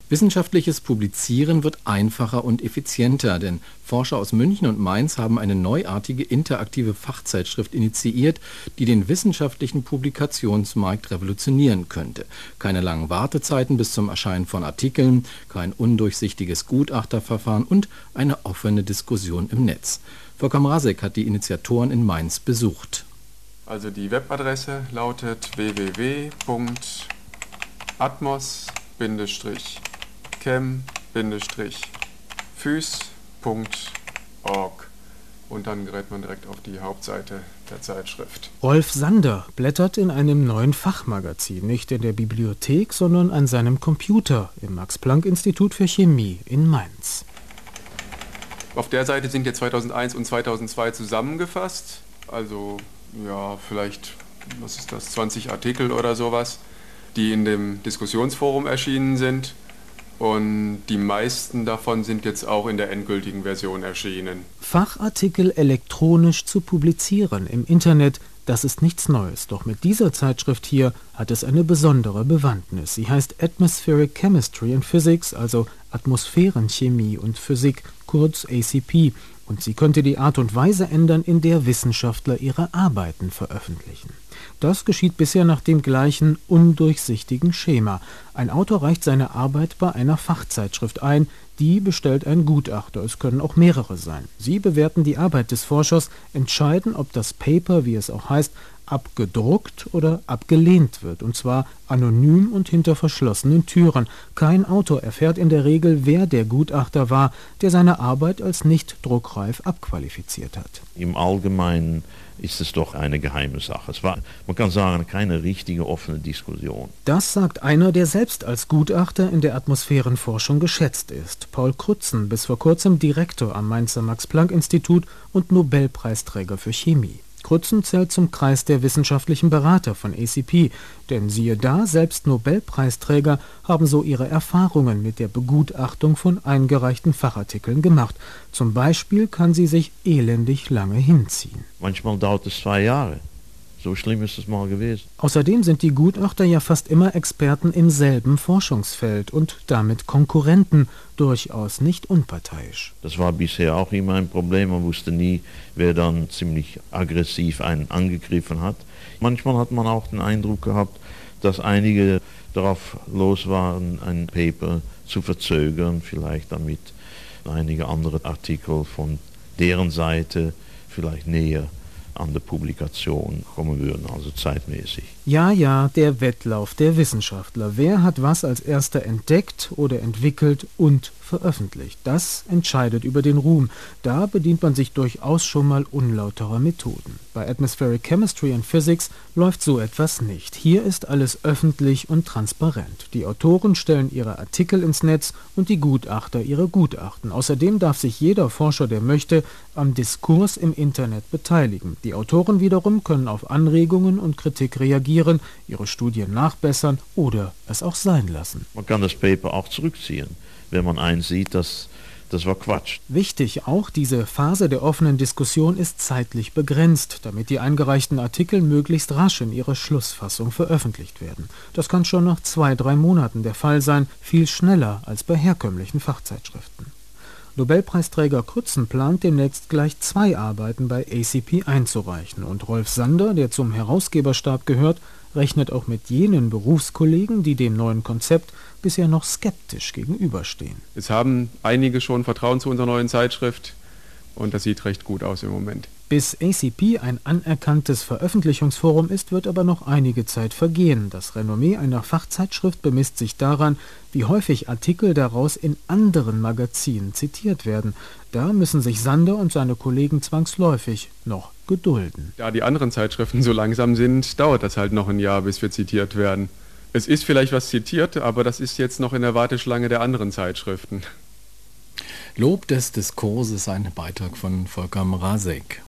Wissenschaftliches Publizieren wird einfacher und effizienter, denn Forscher aus München und Mainz haben eine neuartige interaktive Fachzeitschrift initiiert, die den wissenschaftlichen Publikationsmarkt revolutionieren könnte. Keine langen Wartezeiten bis zum Erscheinen von Artikeln, kein undurchsichtiges Gutachterverfahren und eine offene Diskussion im Netz. Volker Mrazek hat die Initiatoren in Mainz besucht. Also die Webadresse lautet www.atmos-chem-phys.org und dann gerät man direkt auf die Hauptseite der Zeitschrift. Rolf Sander blättert in einem neuen Fachmagazin, nicht in der Bibliothek, sondern an seinem Computer im Max-Planck-Institut für Chemie in Mainz. Auf der Seite sind jetzt 2001 und 2002 zusammengefasst, also ja, vielleicht, 20 Artikel oder sowas, die in dem Diskussionsforum erschienen sind. Und die meisten davon sind jetzt auch in der endgültigen Version erschienen. Fachartikel elektronisch zu publizieren im Internet, das ist nichts Neues. Doch mit dieser Zeitschrift hier hat es eine besondere Bewandtnis. Sie heißt Atmospheric Chemistry and Physics, also Atmosphärenchemie und Physik, kurz ACP. Und sie könnte die Art und Weise ändern, in der Wissenschaftler ihre Arbeiten veröffentlichen. Das geschieht bisher nach dem gleichen undurchsichtigen Schema. Ein Autor reicht seine Arbeit bei einer Fachzeitschrift ein, die bestellt ein Gutachter, es können auch mehrere sein. Sie bewerten die Arbeit des Forschers, entscheiden, ob das Paper, wie es auch heißt, abgedruckt oder abgelehnt wird, und zwar anonym und hinter verschlossenen Türen. Kein Autor erfährt in der Regel, wer der Gutachter war, der seine Arbeit als nicht druckreif abqualifiziert hat. Im Allgemeinen ist es doch eine geheime Sache. Es war, man kann sagen, keine richtige offene Diskussion. Das sagt einer, der selbst als Gutachter in der Atmosphärenforschung geschätzt ist. Paul Crutzen, bis vor kurzem Direktor am Mainzer Max-Planck-Institut und Nobelpreisträger für Chemie. Crutzen zählt zum Kreis der wissenschaftlichen Berater von ACP, denn siehe da, selbst Nobelpreisträger haben so ihre Erfahrungen mit der Begutachtung von eingereichten Fachartikeln gemacht. Zum Beispiel kann sie sich elendig lange hinziehen. Manchmal dauert es 2 Jahre. So schlimm ist es mal gewesen. Außerdem sind die Gutachter ja fast immer Experten im selben Forschungsfeld und damit Konkurrenten, durchaus nicht unparteiisch. Das war bisher auch immer ein Problem. Man wusste nie, wer dann ziemlich aggressiv einen angegriffen hat. Manchmal hat man auch den Eindruck gehabt, dass einige darauf los waren, ein Paper zu verzögern, vielleicht damit einige andere Artikel von deren Seite vielleicht näher an der Publikation kommen würden, also zeitmäßig. Ja, der Wettlauf der Wissenschaftler. Wer hat was als erster entdeckt oder entwickelt und veröffentlicht? Das entscheidet über den Ruhm. Da bedient man sich durchaus schon mal unlauterer Methoden. Bei Atmospheric Chemistry and Physics läuft so etwas nicht. Hier ist alles öffentlich und transparent. Die Autoren stellen ihre Artikel ins Netz und die Gutachter ihre Gutachten. Außerdem darf sich jeder Forscher, der möchte, am Diskurs im Internet beteiligen. Die Autoren wiederum können auf Anregungen und Kritik reagieren, ihre Studien nachbessern oder es auch sein lassen. Man kann das Paper auch zurückziehen, wenn man einsieht, dass das war Quatsch. Wichtig auch, diese Phase der offenen Diskussion ist zeitlich begrenzt, damit die eingereichten Artikel möglichst rasch in ihrer Schlussfassung veröffentlicht werden. Das kann schon nach 2-3 Monaten der Fall sein, viel schneller als bei herkömmlichen Fachzeitschriften. Nobelpreisträger Crutzen plant demnächst gleich 2 Arbeiten bei ACP einzureichen. Und Rolf Sander, der zum Herausgeberstab gehört, rechnet auch mit jenen Berufskollegen, die dem neuen Konzept bisher noch skeptisch gegenüberstehen. Es haben einige schon Vertrauen zu unserer neuen Zeitschrift und das sieht recht gut aus im Moment. Bis ACP ein anerkanntes Veröffentlichungsforum ist, wird aber noch einige Zeit vergehen. Das Renommee einer Fachzeitschrift bemisst sich daran, wie häufig Artikel daraus in anderen Magazinen zitiert werden. Da müssen sich Sander und seine Kollegen zwangsläufig noch gedulden. Da die anderen Zeitschriften so langsam sind, dauert das halt noch ein Jahr, bis wir zitiert werden. Es ist vielleicht was zitiert, aber das ist jetzt noch in der Warteschlange der anderen Zeitschriften. Lob des Diskurses, ein Beitrag von Volker Mrazek.